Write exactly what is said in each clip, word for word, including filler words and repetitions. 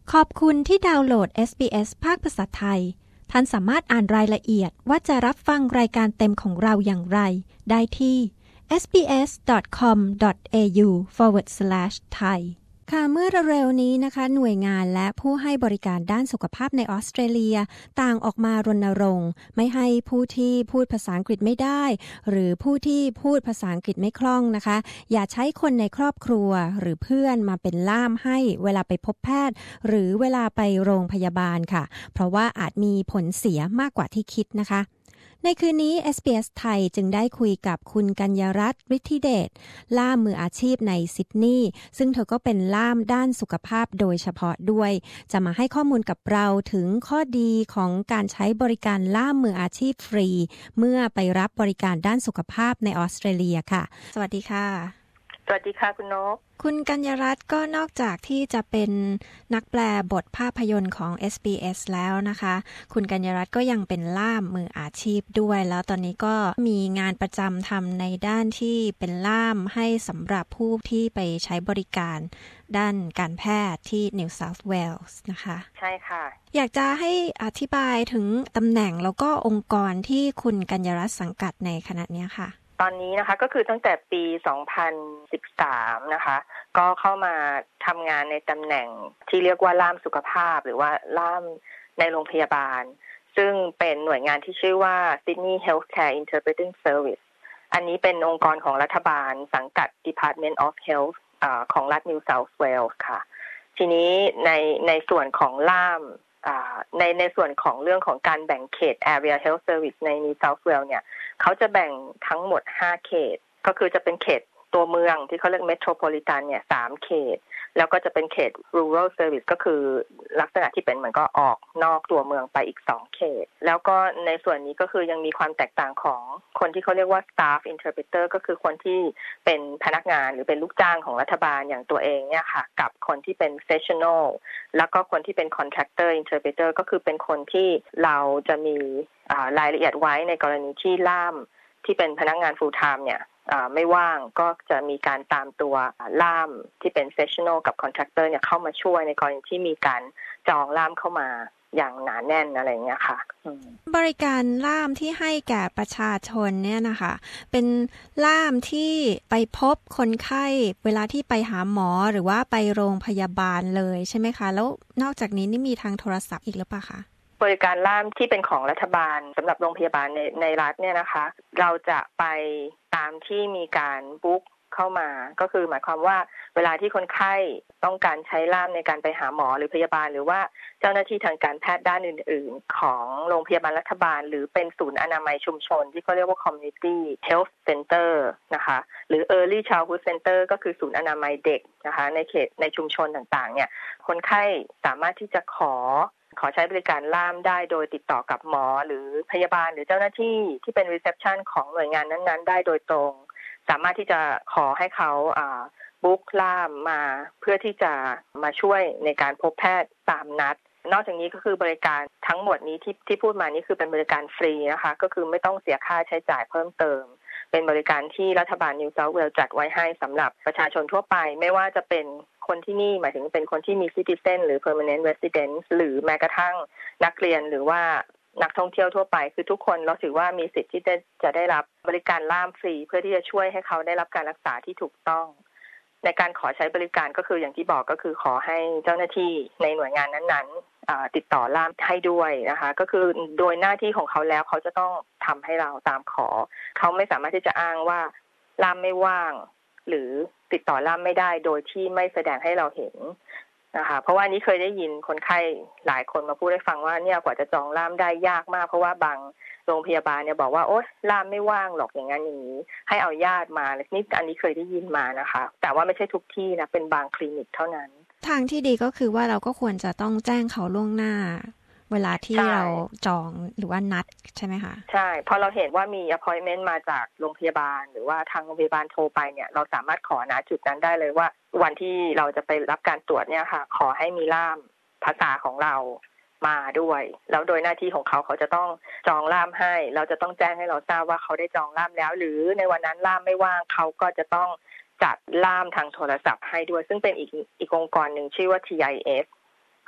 ขอบคุณที่ดาวน์โหลด เอส บี เอส ภาคภาษาไทยท่านสามารถอ่านรายละเอียดว่าจะรับฟังรายการเต็มของเราอย่างไรได้ที่ เอส บี เอส ดอท คอม ดอท เอ ยู สแลช ไทย ค่ะเมื่อเร็วๆนี้นะคะหน่วยงานและผู้ให้บริการด้านสุขภาพในออสเตรเลียต่างออกมารณรงค์ไม่ให้ผู้ที่พูดภาษาอังกฤษไม่ได้หรือผู้ที่พูดภาษาอังกฤษไม่คล่องนะคะอย่าใช้คนในครอบครัวหรือเพื่อนมาเป็นล่ามให้เวลาไปพบแพทย์หรือเวลาไปโรงพยาบาลค่ะเพราะว่าอาจมีผลเสียมากกว่าที่คิดนะคะในคืนนี้ เอส บี เอส ไทยจึงได้คุยกับคุณกัญญรัตน์ ฤทธิเดชล่ามมืออาชีพในซิดนีย์ซึ่งเธอก็เป็นล่ามด้านสุขภาพโดยเฉพาะด้วยจะมาให้ข้อมูลกับเราถึงข้อดีของการใช้บริการล่ามมืออาชีพฟรีเมื่อไปรับบริการด้านสุขภาพในออสเตรเลียค่ะสวัสดีค่ะสวัสดีค่ะคุณนกคุณกัญญรัตน์ก็นอกจากที่จะเป็นนักแปลบทภาพยนตร์ของ เอส บี เอส แล้วนะคะคุณกัญญรัตน์ก็ยังเป็นล่ามมืออาชีพด้วยแล้วตอนนี้ก็มีงานประจำทำในด้านที่เป็นล่ามให้สำหรับผู้ที่ไปใช้บริการด้านการแพทย์ที่ New South Wales นะคะใช่ค่ะอยากจะให้อธิบายถึงตำแหน่งแล้วก็องค์กรที่คุณกัญญรัตน์สังกัดในขณะนี้ค่ะตอนนี้นะคะก็คือตั้งแต่ปีสองพันสิบสามนะคะก็เข้ามาทำงานในตำแหน่งที่เรียกว่าล่ามสุขภาพหรือว่าล่ามในโรงพยาบาลซึ่งเป็นหน่วยงานที่ชื่อว่า Sydney Healthcare Interpreting Service อันนี้เป็นองค์กรของรัฐบาลสังกัด Department of Health อ่าของรัฐ New South Wales ค่ะทีนี้ในในส่วนของล่ามในในส่วนของเรื่องของการแบ่งเขต Area Health Service ใน New South Wales เนี่ยเขาจะแบ่งทั้งหมดห้าเขตก็คือจะเป็นเขตตัวเมืองที่เขาเรียก Metropolitan เนี่ยสามเขตแล้วก็จะเป็นเขต Rural Service ก็คือลักษณะที่เป็นเหมือนก็ออกนอกตัวเมืองไปอีกสองเขตแล้วก็ในส่วนนี้ก็คือยังมีความแตกต่างของคนที่เขาเรียกว่า Staff Interpreter ก็คือคนที่เป็นพนักงานหรือเป็นลูกจ้างของรัฐบาลอย่างตัวเองเนี่ยค่ะกับคนที่เป็น Professional แล้วก็คนที่เป็น Contractor Interpreter ก็คือเป็นคนที่เราจะมีรายละเอียดไว้ในกรณีที่ล่ามที่เป็นพนักงาน full time เนี่ยไม่ว่างก็จะมีการตามตัวล่ามที่เป็น professional กับ contractor เนี่ยเข้ามาช่วยในกรณีที่มีการจองล่ามเข้ามาอย่างหนาแน่นอะไรเงี้ยค่ะบริการล่ามที่ให้แก่ประชาชนเนี่ยนะคะเป็นล่ามที่ไปพบคนไข้เวลาที่ไปหาหมอหรือว่าไปโรงพยาบาลเลยใช่ไหมคะแล้วนอกจากนี้นี่มีทางโทรศัพท์อีกหรือเปล่าคะบริการล่ามที่เป็นของรัฐบาลสำหรับโรงพยาบาลในในรัฐเนี่ยนะคะเราจะไปตามที่มีการบุ๊กเข้ามาก็คือหมายความว่าเวลาที่คนไข้ต้องการใช้ล่ามในการไปหาหมอหรือพยาบาลหรือว่าเจ้าหน้าที่ทางการแพทย์ด้านอื่นๆของโรงพยาบาลรัฐบาลหรือเป็นศูนย์อนามัยชุมชนที่เขาเรียกว่า Community Health Center นะคะหรือ Early Childhood Center ก็คือศูนย์อนามัยเด็กนะคะในเขตในชุมชนต่างๆเนี่ยคนไข้สามารถที่จะขอขอใช้บริการล่ามได้โดยติดต่อกับหมอหรือพยาบาลหรือเจ้าหน้าที่ที่เป็น reception ของหน่วยงานนั้นๆได้โดยตรงสามารถที่จะขอให้เขาอ่าบุ๊กล่ามมาเพื่อที่จะมาช่วยในการพบแพทย์ตามนัดนอกจากนี้ก็คือบริการทั้งหมดนี้ที่ที่พูดมานี่คือเป็นบริการฟรีนะคะก็คือไม่ต้องเสียค่าใช้จ่ายเพิ่มเติมเป็นบริการที่รัฐบาล New South Wales จัดไว้ให้สำหรับประชาชนทั่วไปไม่ว่าจะเป็นคนที่นี่หมายถึงเป็นคนที่มี citizen หรือ permanent resident หรือแม้กระทั่งนักเรียนหรือว่านักท่องเที่ยวทั่วไปคือทุกคนเราถือว่ามีสิทธิ์ที่จะจะได้รับบริการล่ามฟรีเพื่อที่จะช่วยให้เขาได้รับการรักษาที่ถูกต้องในการขอใช้บริการก็คืออย่างที่บอกก็คือขอให้เจ้าหน้าที่ในหน่วยงานนั้นๆติดต่อล่ามให้ด้วยนะคะก็คือโดยหน้าที่ของเขาแล้วเขาจะต้องทำให้เราตามขอเขาไม่สามารถที่จะอ้างว่าล่ามไม่ว่างหรือติดต่อล่ามไม่ได้โดยที่ไม่แสดงให้เราเห็นนะคะเพราะว่านี้เคยได้ยินคนไข้หลายคนมาพูดให้ฟังว่าเนี่ยกว่าจะจองล่ามได้ยากมากเพราะว่าบางโรงพยาบาลเนี่ยบอกว่าโอ๊ยล่ามไม่ว่างหรอกอย่างนั้นอย่างนี้ให้เอาญาติมานี่อันนี้เคยได้ยินมานะคะแต่ว่าไม่ใช่ทุกที่นะเป็นบางคลินิกเท่านั้นทางที่ดีก็คือว่าเราก็ควรจะต้องแจ้งเขาล่วงหน้าเวลาที่เราจองหรือว่านัดใช่ไหมคะใช่พอเราเห็นว่ามี appointment มาจากโรงพยาบาลหรือว่าทางโรงพยาบาลโทรไปเนี่ยเราสามารถขอณจุดนั้นได้เลยว่าวันที่เราจะไปรับการตรวจเนี่ยค่ะขอให้มีล่ามภาษาของเรามาด้วยแล้วโดยหน้าที่ของเขาเขาจะต้องจองล่ามให้เราจะต้องแจ้งให้เราทราบว่าเขาได้จองล่ามแล้วหรือในวันนั้นล่ามไม่ว่างเขาก็จะต้องจัดล่ามทางโทรศัพท์ให้ด้วยซึ่งเป็นอีกอีกองค์กรหนึ่งชื่อว่า ที ไอ เอส ค่ะ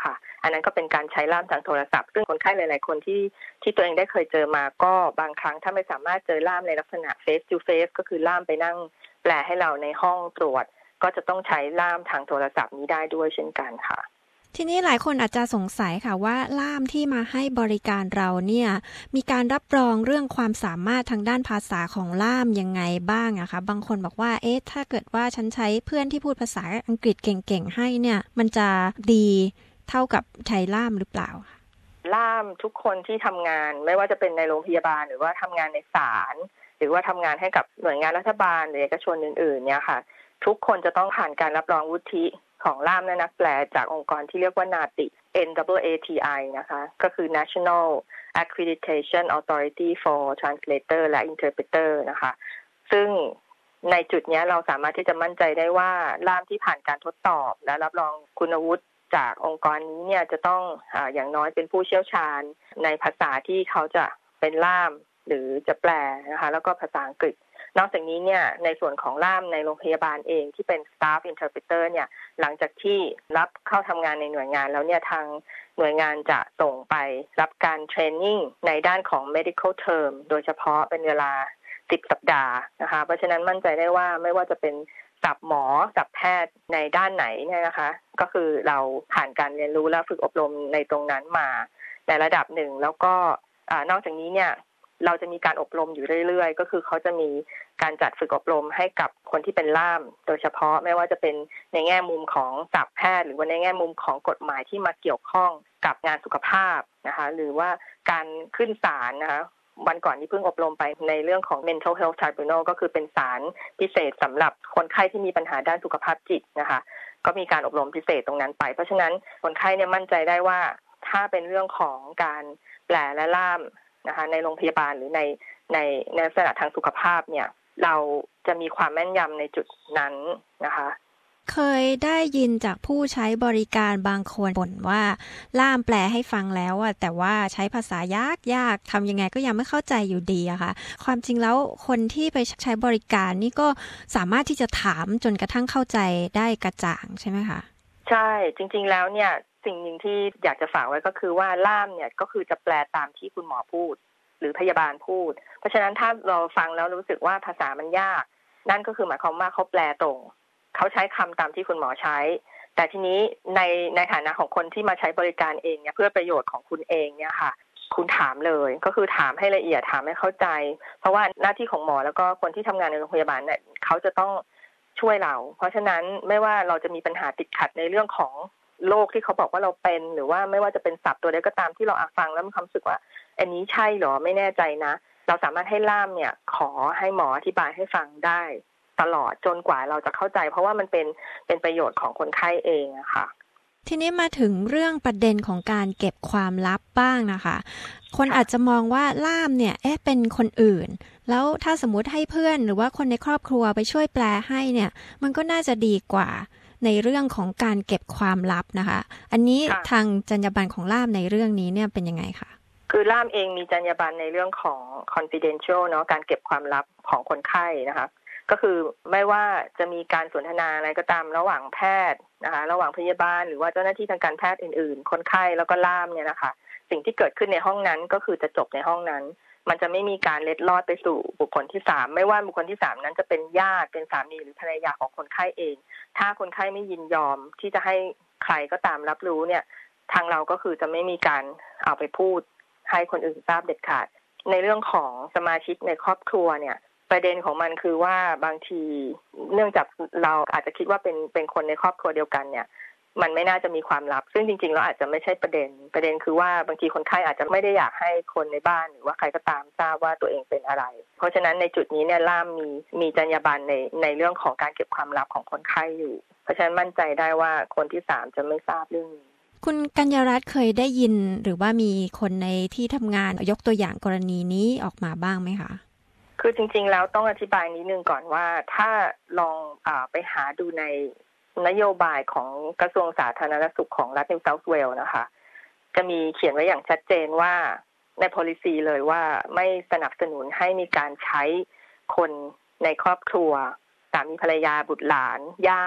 อันนั้นก็เป็นการใช้ล่ามทางโทรศัพท์ซึ่งคนไข้หลายๆคนที่ที่ตัวเองได้เคยเจอมาก็บางครั้งถ้าไม่สามารถเจอล่ามในลักษณะ face to face ก็คือล่ามไปนั่งแปลให้เราในห้องตรวจก็จะต้องใช้ล่ามทางโทรศัพท์นี้ได้ด้วยเช่นกันค่ะทีนี้หลายคนอาจจะสงสัยค่ะว่าล่ามที่มาให้บริการเราเนี่ยมีการรับรองเรื่องความสามารถทางด้านภาษาของล่ามยังไงบ้างอะคะบางคนบอกว่าเอ๊ะถ้าเกิดว่าฉันใช้เพื่อนที่พูดภาษาอังกฤษเก่งๆให้เนี่ยมันจะดีเท่ากับใช้ล่ามหรือเปล่าล่ามทุกคนที่ทำงานไม่ว่าจะเป็นในโรงพยาบาลหรือว่าทำงานในศาลหรือว่าทำงานให้กับหน่วยงานรัฐบาลหรือเอกชนอื่นๆเนี่ยค่ะทุกคนจะต้องผ่านการรับรองวุฒิของล่ามและนักแปลจากองค์กรที่เรียกว่า นาติ เอ็น ดับเบิลยู เอ ที ไอ นะคะก็คือ National Accreditation Authority for Translator และ Interpreter นะคะซึ่งในจุดนี้เราสามารถที่จะมั่นใจได้ว่าล่ามที่ผ่านการทดสอบและรับรองคุณวุฒิจากองค์กรนี้เนี่ยจะต้องอ่าอย่างน้อยเป็นผู้เชี่ยวชาญในภาษาที่เขาจะเป็นล่ามหรือจะแปลนะคะแล้วก็ภาษาอังกฤษนอกจากนี้เนี่ยในส่วนของล่ามในโรงพยาบาลเองที่เป็น staff interpreter เนี่ยหลังจากที่รับเข้าทำงานในหน่วยงานแล้วเนี่ยทางหน่วยงานจะส่งไปรับการเทรนนิ่งในด้านของ medical term โดยเฉพาะเป็นเวลาสิบสัปดาห์นะคะเพราะฉะนั้นมั่นใจได้ว่าไม่ว่าจะเป็นศัพท์หมอศัพท์แพทย์ในด้านไหนเนี่ยนะคะก็คือเราผ่านการเรียนรู้และฝึกอบรมในตรงนั้นมาในระดับหนึ่งแล้วก็นอกจากนี้เนี่ยเราจะมีการอบรมอยู่เรื่อยๆก็คือเขาจะมีการจัดฝึกอบรมให้กับคนที่เป็นล่ามโดยเฉพาะไม่ว่าจะเป็นในแง่มุมของศัพท์แพทย์หรือว่าในแง่มุมของกฎหมายที่มาเกี่ยวข้องกับงานสุขภาพนะคะหรือว่าการขึ้นศาลนะคะวันก่อนที่เพิ่งอบรมไปในเรื่องของ mental health tribunal ก็คือเป็นศาลพิเศษสำหรับคนไข้ที่มีปัญหาด้านสุขภาพจิตนะคะก็มีการอบรมพิเศษตรงนั้นไปเพราะฉะนั้นคนไข้เนี่ยมั่นใจได้ว่าถ้าเป็นเรื่องของการแปลและล่ามนะคะในโรงพยาบาลหรือในในในลักษณะทางสุขภาพเนี่ยเราจะมีความแม่นยำในจุดนั้นนะคะเคยได้ยินจากผู้ใช้บริการบางคนบ่นว่าล่ามแปลให้ฟังแล้วอ่ะแต่ว่าใช้ภาษายากยากทำยังไงก็ยังไม่เข้าใจอยู่ดีอะค่ะความจริงแล้วคนที่ไปใช้บริการนี่ก็สามารถที่จะถามจนกระทั่งเข้าใจได้กระจ่างใช่ไหมคะใช่จริงๆแล้วเนี่ยสิ่งหนึ่งที่อยากจะฝากไว้ก็คือว่าล่ามเนี่ยก็คือจะแปลตามที่คุณหมอพูดหรือพยาบาลพูดเพราะฉะนั้นถ้าเราฟังแล้วรู้สึกว่าภาษามันยากนั่นก็คือหมายความว่าเขาแปลตรงเขาใช้คำตามที่คุณหมอใช้แต่ทีนี้ในในฐานะของคนที่มาใช้บริการเองเนี่ยเพื่อประโยชน์ของคุณเองเนี่ยค่ะคุณถามเลยก็คือถามให้ละเอียดถามให้เข้าใจเพราะว่าหน้าที่ของหมอแล้วก็คนที่ทำงานในโรงพยาบาลเนี่ยเขาจะต้องช่วยเราเพราะฉะนั้นไม่ว่าเราจะมีปัญหาติดขัดในเรื่องของโรคที่เขาบอกว่าเราเป็นหรือว่าไม่ว่าจะเป็นศัพท์ตัวใดก็ตามที่เราฟังแล้วมีความรู้สึกว่าอันนี้ใช่หรอไม่แน่ใจนะเราสามารถให้ล่ามเนี่ยขอให้หมออธิบายให้ฟังได้ตลอดจนกว่าเราจะเข้าใจเพราะว่ามันเป็นเป็นประโยชน์ของคนไข้เองอะค่ะทีนี้มาถึงเรื่องประเด็นของการเก็บความลับบ้างนะคะคนอาจจะมองว่าล่ามเนี่ยเอ๊ะเป็นคนอื่นแล้วถ้าสมมุติให้เพื่อนหรือว่าคนในครอบครัวไปช่วยแปลให้เนี่ยมันก็น่าจะดีกว่าในเรื่องของการเก็บความลับนะคะอันนี้ทางจรรยาบรรณของล่ามในเรื่องนี้เนี่ยเป็นยังไงคะคือล่ามเองมีจรรยาบรรณในเรื่องของ confidential เนาะการเก็บความลับของคนไข้นะคะก็คือไม่ว่าจะมีการสนทนาอะไรก็ตามระหว่างแพทย์นะคะระหว่างพยาบาลหรือว่าเจ้าหน้าที่ทางการแพทย์อื่นๆคนไข้แล้วก็ล่ามเนี่ยนะคะสิ่งที่เกิดขึ้นในห้องนั้นก็คือจะจบในห้องนั้นมันจะไม่มีการเล็ดลอดไปสู่บุคคลที่สามไม่ว่าบุคคลที่สามนั้นจะเป็นญาติเป็นสามีหรือภรรยาของคนไข้เองถ้าคนไข้ไม่ยินยอมที่จะให้ใครก็ตามรับรู้เนี่ยทางเราก็คือจะไม่มีการเอาไปพูดให้คนอื่นทราบเด็ดขาดในเรื่องของสมาชิกในครอบครัวเนี่ยประเด็นของมันคือว่าบางทีเนื่องจากเราอาจจะคิดว่าเป็นเป็นคนในครอบครัวเดียวกันเนี่ยมันไม่น่าจะมีความลับซึ่งจริงๆแล้วอาจจะไม่ใช่ประเด็นประเด็นคือว่าบางทีคนไข้อาจจะไม่ได้อยากให้คนในบ้านหรือว่าใครก็ตามทราบว่าตัวเองเป็นอะไรเพราะฉะนั้นในจุดนี้เนี่ยล่ามมีมีจรรยาบรรณในในเรื่องของการเก็บความลับของคนไข้อยู่เพราะฉะนั้นมั่นใจได้ว่าคนที่สามจะไม่ทราบเรื่องนี้คุณกัญญารัตน์เคยได้ยินหรือว่ามีคนในที่ทำงานยกตัวอย่างกรณีนี้ออกมาบ้างไหมคะคือจริงๆแล้วต้องอธิบายนิดนึงก่อนว่าถ้าลองอ่าไปหาดูในนโยบายของกระทรวงสาธารณสุขของรัฐนิวเซาท์เวลส์นะคะจะมีเขียนไว้อย่างชัดเจนว่าใน policy เลยว่าไม่สนับสนุนให้มีการใช้คนในครอบครัวสามีภรรยาบุตรหลานญาติ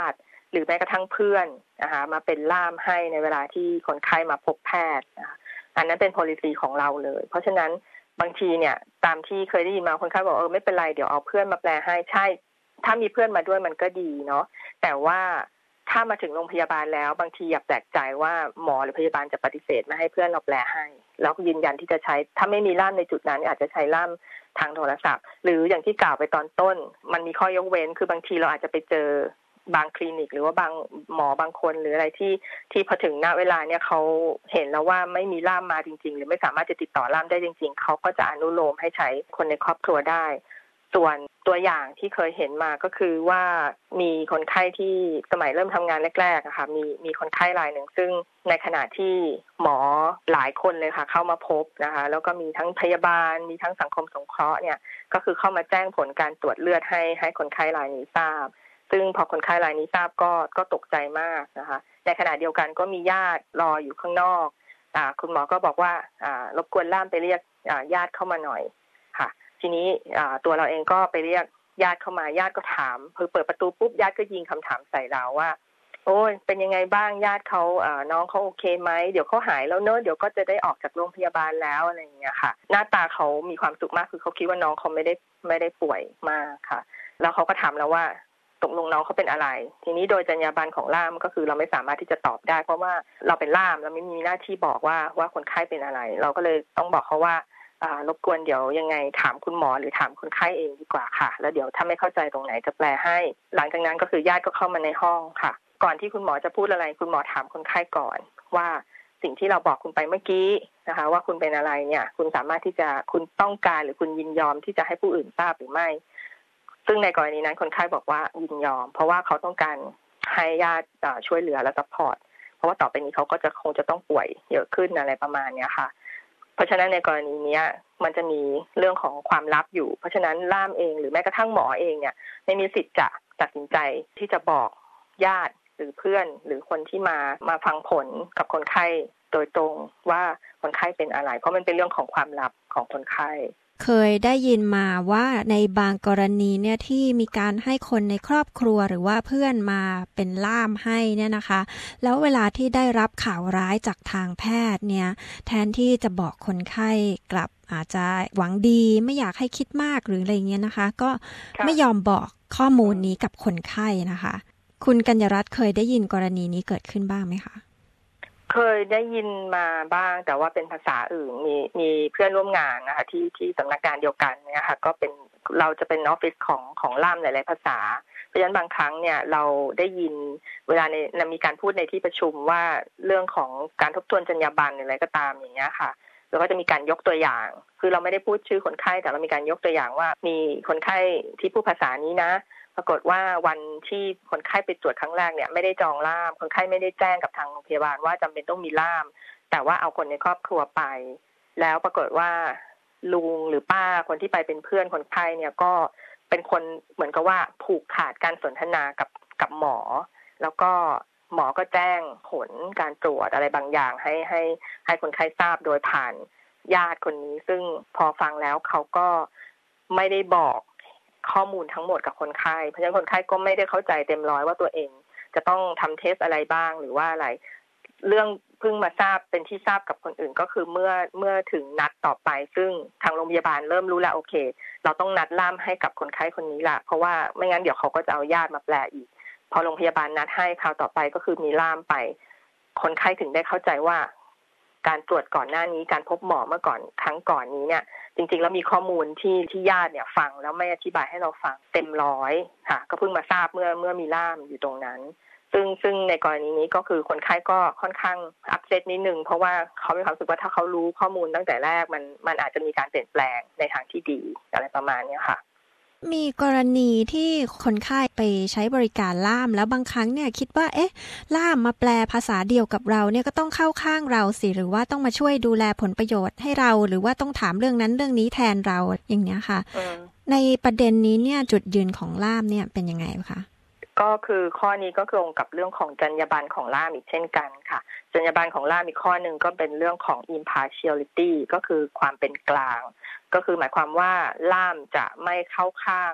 หรือแม้กระทั่งเพื่อนนะคะมาเป็นล่ามให้ในเวลาที่คนไข้มาพบแพทย์นะคะอันนั้นเป็น policy ของเราเลยเพราะฉะนั้นบางทีเนี่ยตามที่เคยได้ยินมาคนไข้บอกเออไม่เป็นไรเดี๋ยวเอาเพื่อนมาแปลให้ใช่ถ้ามีเพื่อนมาด้วยมันก็ดีเนาะแต่ว่าถ้ามาถึงโรงพยาบาลแล้วบางทีอย่าแปลกใจว่าหมอหรือพยาบาลจะปฏิเสธไม่ให้เพื่อนเราแปลให้แล้วยืนยันที่จะใช้ถ้าไม่มีล่ามในจุดนั้นอาจจะใช้ล่ามทางโทรศัพท์หรืออย่างที่กล่าวไปตอนต้นมันมีข้อยกเว้นคือบางทีเราอาจจะไปเจอบางคลินิกหรือว่าบางหมอบางคนหรืออะไรที่ที่พอถึงณเวลาเนี่ยเขาเห็นแล้วว่าไม่มีล่ามมาจริงๆหรือไม่สามารถจะติดต่อล่ามได้จริงๆเขาก็จะอนุโลมให้ใช้คนในครอบครัวได้ส่วนตัวอย่างที่เคยเห็นมาก็คือว่ามีคนไข้ที่สมัยเริ่มทำงานแรกๆนะคะมีมีคนไข้รายหนึ่งซึ่งในขณะที่หมอหลายคนเลยค่ะเข้ามาพบนะคะแล้วก็มีทั้งพยาบาลมีทั้งสังคมสงเคราะห์เนี่ยก็คือเข้ามาแจ้งผลการตรวจเลือดให้ให้คนไข้รายนี้ทราบซึ่งพอคนไข้รายนี้ทราบก็ก็ตกใจมากนะคะในขณะเดียวกันก็มีญาติรออยู่ข้างนอกอ่าคุณหมอก็บอกว่าอ่ารบกวนล่ามไปเรียกอ่าญาติเข้ามาหน่อยค่ะทีนี้อ่าตัวเราเองก็ไปเรียกญาติเข้ามาญาติก็ถามพอเปิดประตูปุ๊บญาติก็ยิงคำถามใส่เราว่าโอ้ยเป็นยังไงบ้างญาติเขาอ่าน้องเขาโอเคไหมเดี๋ยวเขาหายแล้วเนอะเดี๋ยวก็จะได้ออกจากโรงพยาบาลแล้วอะไรอย่างเงี้ยค่ะหน้าตาเขามีความสุขมากคือเขาคิดว่าน้องเขาไม่ได้ไม่ได้ป่วยมากค่ะแล้วเขาก็ถามเราว่าตกลงน้องเขาเป็นอะไรทีนี้โดยจรรยาบรรณของล่ามก็คือเราไม่สามารถที่จะตอบได้เพราะว่าเราเป็นล่ามเราไม่มีหน้าที่บอกว่าว่าคนไข้เป็นอะไรเราก็เลยต้องบอกเขาว่าอ่ารบกวนเดี๋ยวยังไงถามคุณหมอหรือถามคนไข้เองดีกว่าค่ะแล้วเดี๋ยวถ้าไม่เข้าใจตรงไหนจะแปลให้หลังจากนั้นก็คือญาติก็เข้ามาในห้องค่ะก่อนที่คุณหมอจะพูดอะไรคุณหมอถามคนไข้ก่อนว่าสิ่งที่เราบอกคุณไปเมื่อกี้นะคะว่าคุณเป็นอะไรเนี่ยคุณสามารถที่จะคุณต้องการหรือคุณยินยอมที่จะให้ผู้อื่นทราบหรือไม่ซึ่งในกรณีนั้นคนไข้บอกว่ายินยอมเพราะว่าเขาต้องการให้ญาติช่วยเหลือและซัพพอร์ตเพราะว่าต่อไปนี้เขาก็จะคงจะต้องป่วยเยอะขึ้นอะไรประมาณนี้ค่ะเพราะฉะนั้นในกรณีนี้มันจะมีเรื่องของความลับอยู่เพราะฉะนั้นล่ามเองหรือแม้กระทั่งหมอเองเนี่ยไม่มีสิทธิ์จะตัดสินใจที่จะบอกญาติหรือเพื่อนหรือคนที่มามาฟังผลกับคนไข้โดยตรงว่าคนไข้เป็นอะไรเพราะมันเป็นเรื่องของความลับของคนไข้เคยได้ยินมาว่าในบางกรณีเนี่ยที่มีการให้คนในครอบครัวหรือว่าเพื่อนมาเป็นล่ามให้เนี่ยนะคะแล้วเวลาที่ได้รับข่าวร้ายจากทางแพทย์เนี่ยแทนที่จะบอกคนไข้กลับอาจจะหวังดีไม่อยากให้คิดมากหรืออะไรเงี้ยนะคะก็ไม่ยอมบอกข้อมูลนี้กับคนไข้นะคะคุณกัญญรัตน์เคยได้ยินกรณีนี้เกิดขึ้นบ้างไหมคะเคยได้ยินมาบ้างแต่ว่าเป็นภาษาอื่นมีมีเพื่อนร่วมงานนะคะที่ที่สำนักงานเดียวกันเนี่ยค่ะก็เป็นเราจะเป็นออฟฟิศของของล่ามหลายๆภาษาเพราะฉะนั้นบางครั้งเนี่ยเราได้ยินเวลาในมีการพูดในที่ประชุมว่าเรื่องของการทบทวนจรรยาบรรณอะไรก็ตามอย่างเงี้ยค่ะแล้วก็จะมีการยกตัวอย่างคือเราไม่ได้พูดชื่อคนไข้แต่เรามีการยกตัวอย่างว่ามีคนไข้ที่พูดภาษานี้นะปรากฏว่าวันที่คนไข้ไปตรวจครั้งแรกเนี่ยไม่ได้จองล่ามคนไข้ไม่ได้แจ้งกับทางโรงพยาบาลว่าจำเป็นต้องมีล่ามแต่ว่าเอาคนในครอบครัวไปแล้วปรากฏว่าลุงหรือป้าคนที่ไปเป็นเพื่อนคนไข้เนี่ยก็เป็นคนเหมือนกับว่าผูกขาดการสนทนากับกับหมอแล้วก็หมอก็แจ้งผลการตรวจอะไรบางอย่างให้ให้ให้คนไข้ทราบโดยผ่านญาติคนนี้ซึ่งพอฟังแล้วเขาก็ไม่ได้บอกข้อมูลทั้งหมดกับคนไข้เพราะฉะนั้นคนไข้ก็ไม่ได้เข้าใจเต็มร้อยว่าตัวเองจะต้องทำเทสอะไรบ้างหรือว่าอะไรเรื่องเพิ่งมาทราบเป็นที่ทราบกับคนอื่นก็คือเมื่อเมื่อถึงนัดต่อไปซึ่งทางโรงพยาบาลเริ่มรู้แล้วโอเคเราต้องนัดล่ามให้กับคนไข้คนนี้ละเพราะว่าไม่งั้นเดี๋ยวเขาก็จะเอาญาติมาแปลอีกพอโรงพยาบาลนัดให้คราวต่อไปก็คือมีล่ามไปคนไข้ถึงได้เข้าใจว่าการตรวจก่อนหน้านี้การพบหมอเมื่อก่อนครั้งก่อนนี้เนี่ยจริงๆแล้วมีข้อมูลที่ที่ญาติเนี่ยฟังแล้วไม่อธิบายให้เราฟังเต็มร้อยค่ะก็เพิ่งมาทราบเมื่อเมื่อมีล่ามอยู่ตรงนั้นซึ่งซึ่งในกรณีนี้ก็คือคนไข้ก็ค่อนข้างอัพเซตนิดนึงเพราะว่าเขามีความรู้สึกว่าถ้าเขารู้ข้อมูลตั้งแต่แรกมันมันอาจจะมีการเปลี่ยนแปลงในทางที่ดีอะไรประมาณนี้ค่ะมีกรณีที่คนไข้ไปใช้บริการล่ามแล้วบางครั้งเนี่ยคิดว่าเอ๊ะล่ามมาแปลภาษาเดียวกับเราเนี่ยก็ต้องเข้าข้างเราสิหรือว่าต้องมาช่วยดูแลผลประโยชน์ให้เราหรือว่าต้องถามเรื่องนั้นเรื่องนี้แทนเราอย่างเนี้ยค่ะในประเด็นนี้เนี่ยจุดยืนของล่ามเนี่ยเป็นยังไงคะก็คือข้อนี้ก็ตรงกับเรื่องของจรรยาบรรณของล่ามอีกเช่นกันค่ะจรรยาบรรณของล่ามอีกข้อนึงก็เป็นเรื่องของ impartiality ก็คือความเป็นกลางก็คือหมายความว่าล่ามจะไม่เข้าข้าง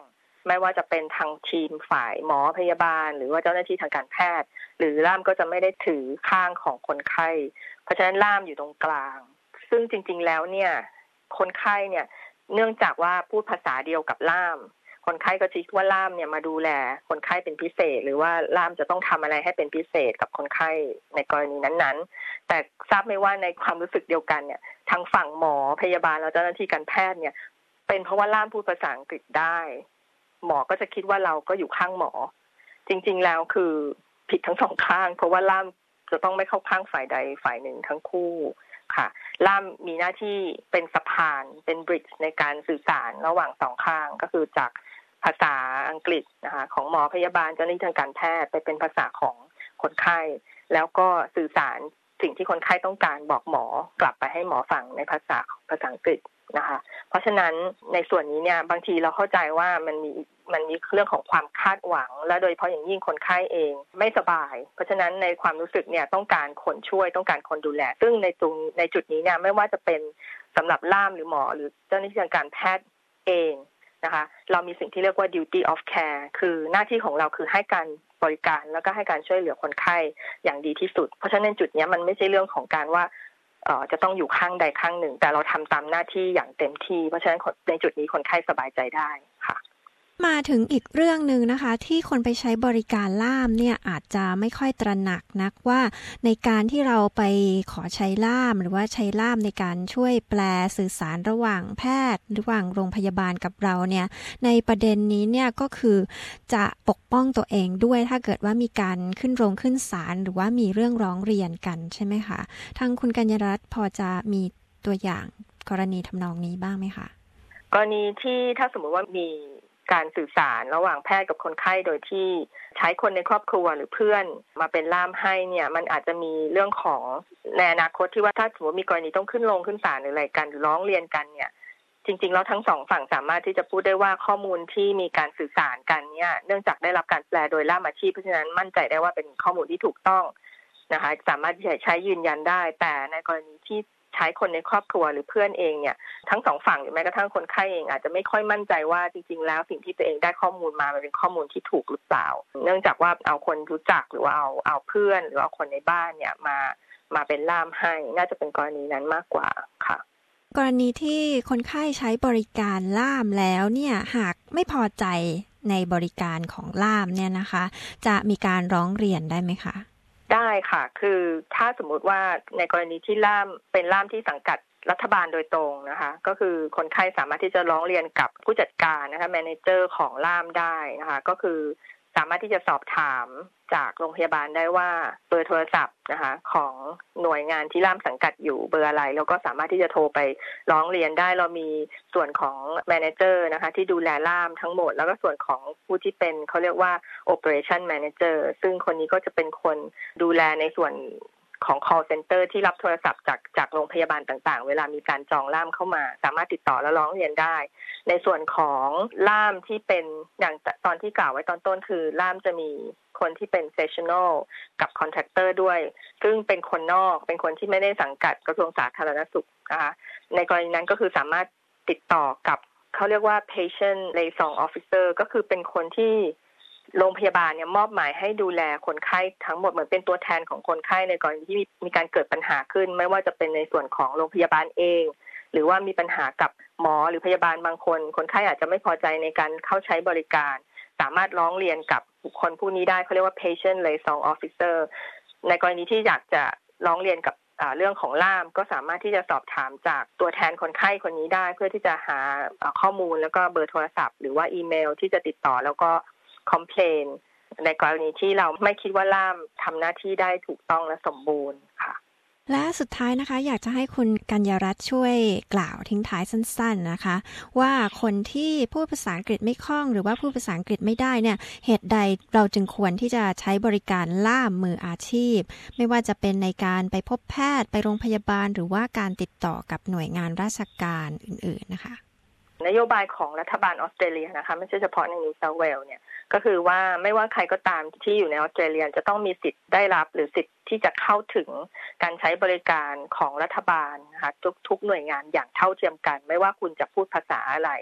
ไม่ว่าจะเป็นทางทีมฝ่ายหมอพยาบาลหรือว่าเจ้าหน้าที่ทางการแพทย์หรือล่ามก็จะไม่ได้ถือข้างของคนไข้เพราะฉะนั้นล่ามอยู่ตรงกลางซึ่งจริงๆแล้วเนี่ยคนไข้เนี่ยเนื่องจากว่าพูดภาษาเดียวกับล่ามคนไข้ก็คิดว่าล่ามเนี่ยมาดูแลคนไข้เป็นพิเศษหรือว่าล่ามจะต้องทำอะไรให้เป็นพิเศษกับคนไข้ในกรณีนั้นๆแต่ทราบไหมว่าในความรู้สึกเดียวกันเนี่ยทางฝั่งหมอพยาบาลและเจ้าหน้าที่การแพทย์เนี่ยเป็นเพราะว่าล่ามพูดภาษาอังกฤษได้หมอก็จะคิดว่าเราก็อยู่ข้างหมอจริงๆแล้วคือผิดทั้งสองข้างเพราะว่าล่ามจะต้องไม่เข้าข้างฝ่ายใดฝ่ายหนึ่งทั้งคู่ค่ะล่ามมีหน้าที่เป็นสะพานเป็นบริดจ์ในการสื่อสารระหว่างสองข้างก็คือจากภาษาอังกฤษนะคะของหมอพยาบาลเจ้าหน้าที่ทางการแพทย์ไปเป็นภาษาของคนไข้แล้วก็สื่อสารสิ่งที่คนไข้ต้องการบอกหมอกลับไปให้หมอฟังในภาษาภาษาอังกฤษนะคะเพราะฉะนั้นในส่วนนี้เนี่ยบางทีเราเข้าใจว่ามันมีมันมีเรื่องของความคาดหวังและโดยเฉพาะอย่างยิ่งคนไข้เองไม่สบายเพราะฉะนั้นในความรู้สึกเนี่ยต้องการคนช่วยต้องการคนดูแลซึ่งในตรงในจุดนี้เนี่ยไม่ว่าจะเป็นสำหรับล่ามหรือหมอหรือเจ้าหน้าที่ทางการแพทย์เองนะคะเรามีสิ่งที่เรียกว่า duty of care คือหน้าที่ของเราคือให้การบริการแล้วก็ให้การช่วยเหลือคนไข้อย่างดีที่สุดเพราะฉะนั้นจุดนี้มันไม่ใช่เรื่องของการว่าเอ่อจะต้องอยู่ข้างใดข้างหนึ่งแต่เราทำตามหน้าที่อย่างเต็มที่เพราะฉะนั้นในจุดนี้คนไข้สบายใจได้ค่ะมาถึงอีกเรื่องนึงนะคะที่คนไปใช้บริการล่ามเนี่ยอาจจะไม่ค่อยตระหนักนักว่าในการที่เราไปขอใช้ล่ามหรือว่าใช้ล่ามในการช่วยแปลสื่อสารระหว่างแพทย์ระหว่างโรงพยาบาลกับเราเนี่ยในประเด็นนี้เนี่ยก็คือจะปกป้องตัวเองด้วยถ้าเกิดว่ามีการขึ้นโรงขึ้นศาลหรือว่ามีเรื่องร้องเรียนกันใช่ไหมคะทางคุณกัญญารัตน์พอจะมีตัวอย่างกรณีทำนองนี้บ้างไหมคะกรณีที่ถ้าสมมติว่ามีการสื่อสารระหว่างแพทย์กับคนไข้โดยที่ใช้คนในครอบครัวหรือเพื่อนมาเป็นล่ามให้เนี่ยมันอาจจะมีเรื่องของในอนาคตที่ว่าถ้าสมมติมีกรณีต้องขึ้นโรงขึ้นศาลหรืออะไรกันหรือร้องเรียนกันเนี่ยจริงๆแล้วทั้งสองฝั่งสามารถที่จะพูดได้ว่าข้อมูลที่มีการสื่อสารกันเนี่ยเนื่องจากได้รับการแปลโดยล่ามอาชีพเพราะฉะนั้นมั่นใจได้ว่าเป็นข้อมูลที่ถูกต้องนะคะสามารถที่จะใช้ยืนยันได้แต่ในกรณีที่ใช้คนในครอบครัวหรือเพื่อนเองเนี่ยทั้งสองฝั่งหรือแม้กระทั่งคนไข้เองอาจจะไม่ค่อยมั่นใจว่าจริงๆแล้วสิ่งที่ตัวเองได้ข้อมูลมามันเป็นข้อมูลที่ถูกหรือเปล่าเนื่องจากว่าเอาคนรู้จักหรือว่าเอาเอาเพื่อนหรือเอาคนในบ้านเนี่ยมามาเป็นล่ามให้น่าจะเป็นกรณีนั้นมากกว่าค่ะกรณีที่คนไข้ใช้บริการล่ามแล้วเนี่ยหากไม่พอใจในบริการของล่ามเนี่ยนะคะจะมีการร้องเรียนได้ไหมคะได้ค่ะคือถ้าสมมุติว่าในกรณีที่ล่ามเป็นล่ามที่สังกัดรัฐบาลโดยตรงนะคะก็คือคนไข้สามารถที่จะร้องเรียนกับผู้จัดการนะคะแมเนเจอร์ของล่ามได้นะคะก็คือสามารถที่จะสอบถามจากโรงพยาบาลได้ว่าเบอร์โทรศัพท์นะคะของหน่วยงานที่ล่ามสังกัดอยู่เบอร์อะไรแล้วก็สามารถที่จะโทรไปร้องเรียนได้เรามีส่วนของแมเนเจอร์นะคะที่ดูแลล่ามทั้งหมดแล้วก็ส่วนของผู้ที่เป็นเขาเรียกว่า Operation Manager ซึ่งคนนี้ก็จะเป็นคนดูแลในส่วนของ call center ที่รับโทรศัพท์จากจากโรงพยาบาลต่างๆเวลามีการจองล่ามเข้ามาสามารถติดต่อและร้องเรียนได้ในส่วนของล่ามที่เป็นอย่างตอนที่กล่าวไว้ตอนต้นคือล่ามจะมีคนที่เป็น sessional กับ contractor ด้วยซึ่งเป็นคนนอกเป็นคนที่ไม่ได้สังกัดกระทรวงสาธารณสุขนะคะในกรณีนั้นก็คือสามารถติดต่อกับเขาเรียกว่า patient liaison officer ก็คือเป็นคนที่โรงพยาบาลเนี่ยมอบหมายให้ดูแลคนไข้ทั้งหมดเหมือนเป็นตัวแทนของคนไข้ในกรณีที่มีการเกิดปัญหาขึ้นไม่ว่าจะเป็นในส่วนของโรงพยาบาลเองหรือว่ามีปัญหากับหมอหรือพยาบาลบางคนคนไข้อาจจะไม่พอใจในการเข้าใช้บริการสามารถร้องเรียนกับบุคคลผู้นี้ได้เขาเรียกว่า patient liaison officer ในกรณีที่อยากจะร้องเรียนกับเรื่องของล่ามก็สามารถที่จะสอบถามจากตัวแทนคนไข้คนนี้ได้เพื่อที่จะหาข้อมูลแล้วก็เบอร์โทรศัพท์หรือว่าอีเมลที่จะติดต่อแล้วก็คอมเพลนในกรณีที่เราไม่คิดว่าล่ามทำหน้าที่ได้ถูกต้องและสมบูรณ์ค่ะและสุดท้ายนะคะอยากจะให้คุณกัญญารัตน์ช่วยกล่าวทิ้งท้ายสั้นๆนะคะว่าคนที่พูดภาษาอังกฤษไม่คล่องหรือว่าพูดภาษาอังกฤษไม่ได้เนี่ยเหตุใดเราจึงควรที่จะใช้บริการล่ามมืออาชีพไม่ว่าจะเป็นในการไปพบแพทย์ไปโรงพยาบาลหรือว่าการติดต่อกับหน่วยงานราชการอื่นๆนะคะนโยบายของรัฐบาลออสเตรเลียนะคะไม่ใช่เฉพาะในนิวเซาท์เวลส์เนี่ยก็คือว่าไม่ว่าใครก็ตามที่อยู่ในออสเตรเลียจะต้องมีสิทธิ์ได้รับหรือสิทธิ์ที่จะเข้าถึงการใช้บริการของรัฐบาลนะคะทุกทุกหน่วยงานอย่างเท่าเทียมกันไม่ว่าคุณจะพูดภาษาอะไร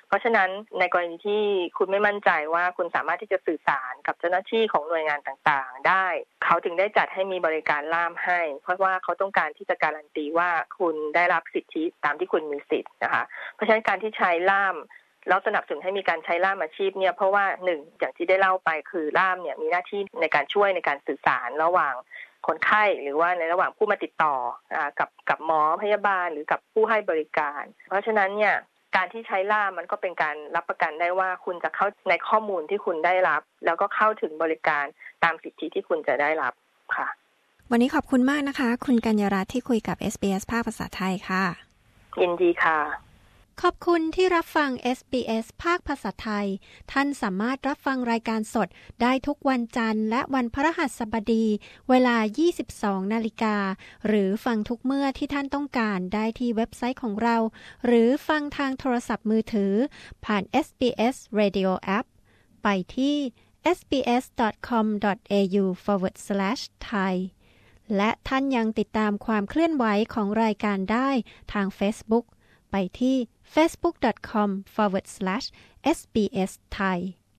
เพราะฉะนั้นในกรณีที่คุณไม่มั่นใจว่าคุณสามารถที่จะสื่อสารกับเจ้าหน้าที่ของหน่วยงานต่างๆได้เขาถึงได้จัดให้มีบริการล่ามให้เพราะว่าเขาต้องการที่จะการันตีว่าคุณได้รับสิทธิตามที่คุณมีสิทธิ์นะคะเพราะฉะนั้นการที่ใช้ล่ามแล้วสนับสนุนให้มีการใช้ล่ามอาชีพเนี่ยเพราะว่าหนึ่งอย่างที่ได้เล่าไปคือล่ามเนี่ยมีหน้าที่ในการช่วยในการสื่อสารระหว่างคนไข้หรือว่าในระหว่างผู้มาติดต่อกับกับหมอพยาบาลหรือกับผู้ให้บริการเพราะฉะนั้นเนี่ยการที่ใช้ล่ามมันก็เป็นการรับประกันได้ว่าคุณจะเข้าในข้อมูลที่คุณได้รับแล้วก็เข้าถึงบริการตามสิทธิที่คุณจะได้รับค่ะวันนี้ขอบคุณมากนะคะคุณกัญญารัตน์ที่คุยกับ เอส บี เอส ภาคภาษาไทยค่ะยินดีค่ะขอบคุณที่รับฟัง เอส บี เอส ภาคภาษาไทยท่านสามารถรับฟังรายการสดได้ทุกวันจันทร์และวันพฤหัสบดีเวลา ยี่สิบสองนาฬิกาหรือฟังทุกเมื่อที่ท่านต้องการได้ที่เว็บไซต์ของเราหรือฟังทางโทรศัพท์มือถือผ่าน เอส บี เอส Radio App ไปที่ เอส บี เอส ดอท คอม ดอท เอ ยู สแลช ไทย และท่านยังติดตามความเคลื่อนไหวของรายการได้ทาง Facebook ไปที่ facebook ดอท คอม สแลช เอส บี เอส ไทย